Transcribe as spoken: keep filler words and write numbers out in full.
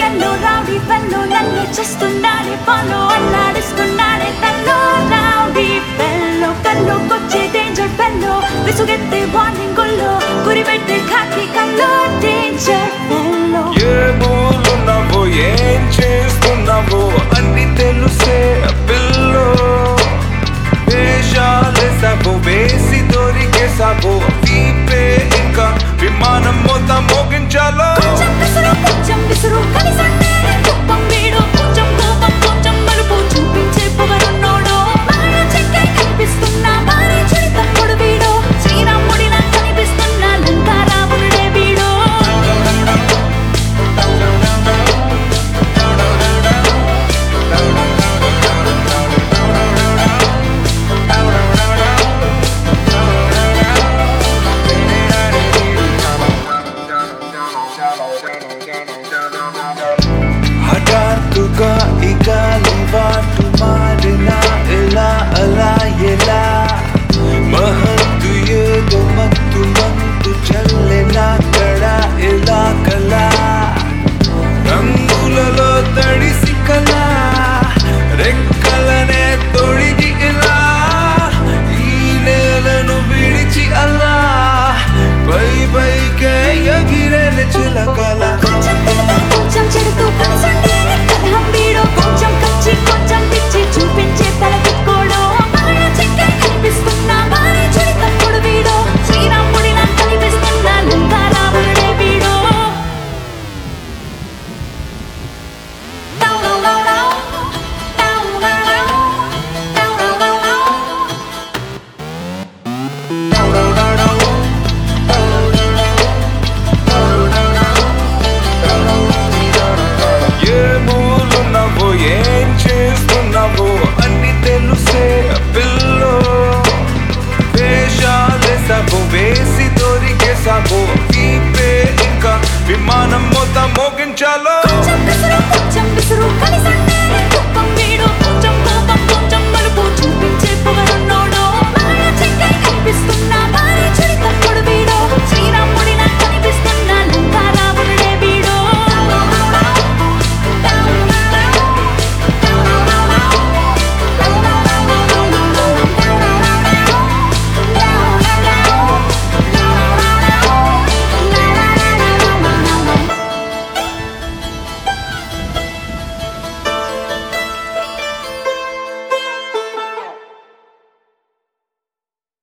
yellow rowdy fellow నన్ను చేస్తున్నాడే follow అల్లాడిస్తున్నాడే తల్లో రౌడీ ఫెల్లో కల్లోకొచ్చే డేంజర్ ఫెల్లో విసుగెత్తే వార్నింగ్ గొల్లో గురిపెట్టే ఖాకి కల్లో డేంజర్ ఫెల్లో ఏ మూలున్నావో ఏం చేస్తున్నావో అన్ని తెలుసే పిల్లో వేషాలేసావో వేసి దొరికేసావో వీపే ఇంకా విమానం మొత్తం మోగించాలో కొంచెం కసురు కొంచెం విసురు కలిసంటే కుప్పం వీడు కొంచెం కోపం కొంచెం మలుపు చూపించే పొగరున్నోడు మాయ చెక్కే కనిపిస్తున్నా మారే చెడి తప్పుడు వీడు శ్రీరాముడి నాకు కనిపిస్తున్నా లంకా రాముడే వీడు హఠాత్తుగా ఈ గాలి వాటు మారిన ఎలా అలా ఎలా మహత్తు ఏదో మత్తు మంతు చల్లెన కడ ఎలా కలా రంగులలో తడిసి కలా రెక్కలనే తొడిగి ఇలా ఈ నేలను విడిచి అలా పై పైకే ఎగిరేన చిలకల కొంచెం తిరుగుతూ కొంచెం చెడుతూ కలిసంటే కలహం వీడు కొంచెం కచ్చి కొంచెం పిచ్చి చూపించే తల తిక్కోడు మాయ చెక్కే కనిపిస్తున్నా మారే చెడి తప్పుడు వీడు శ్రీరాముడి నాకు కనిపిస్తున్నా లంకా రాముడే వీడు ఏ మూలున్నావో ఏం చేస్తున్నావో అన్ని తెలుసే పిల్లో వేషాలేసావో వేసి దొరికేసావో వీపే ఇంకా విమానం